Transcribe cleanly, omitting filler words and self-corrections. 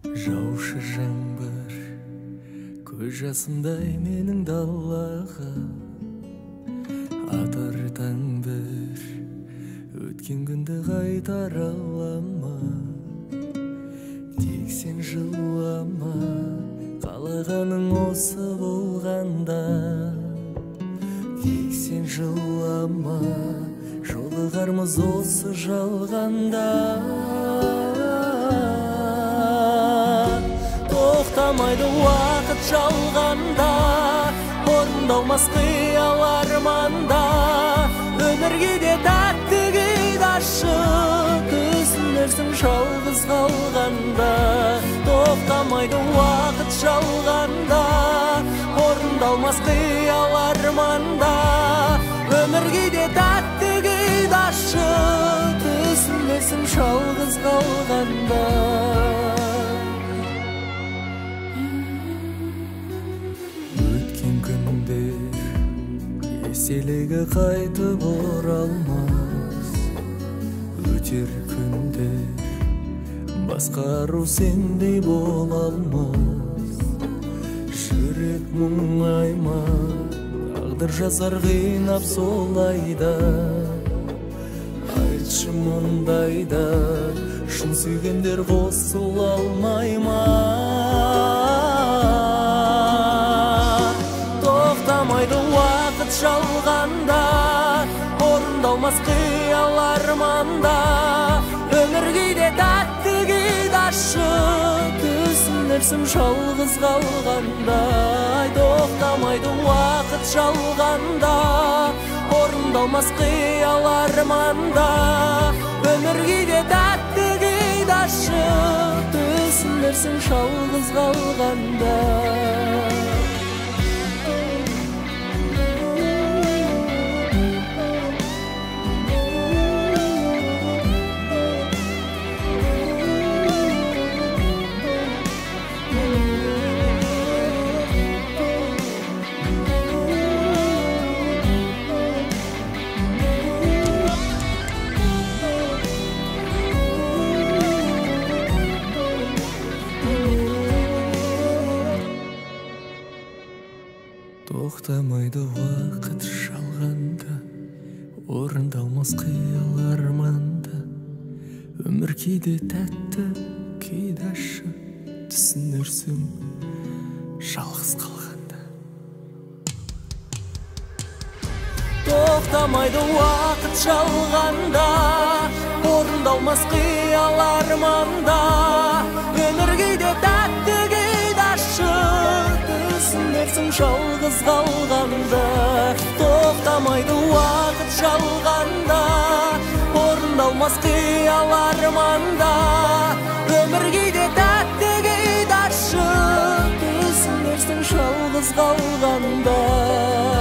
Жаушы жаңбыр көз жасымдай менің далаға, атар таңбір өткен күнді қайтара алама. Тек сен жылама, қалағаның осы болғанда. Тек сен жылама, жолығармыз осы жалғанда. Тоқтамайды уақыт жалғанда, орындалмас қиял арманда. Өмірге де тәтті күйді ашып түсінерсің жалғыз қалғанда. Тоқтамайды уақыт жалғанда, орындалмас қиял арманда. Өмірге де тәтті күйді ашып түсінерсің жалғыз қалғанда. Еселігі қайтып оралмас, өтер күндер басқару сендей бола алмас. Жүрек мұңайма, тағдыр жазар қинап солайда. Айтшы мұндайда шын сүйгендер қосыла алмай ма? Тоқтамайды уақыт жалғанда, орындалмас қиял арманда. Өмірге де тәтті күйді ашып түсінерсің жалғыз қалғанда. Тоқтамайды уақыт жалғанда, орындалмас қиял арманда. Өмірге де тәтті күйді ашып түсінерсің жалғыз қалғанда. Тоқтамайды уақыт жалғанда, орындалмас қиял арманда. Өмір кейде тәтті, кейде ащы, түсінерсің жалғыз қалғанда. Тоқтамайды уақыт жалғанда, орындалмас қиял арманда. Өмір кейде тәтті, кейде ащы, түсінерсің жалғыз қалғанда. Тоқтамайды уақыт жалғанда, орындалмас қиял арманда. Өмір кейде тәтті, кейде ащы, түсінерсің жалғыз қалғанда.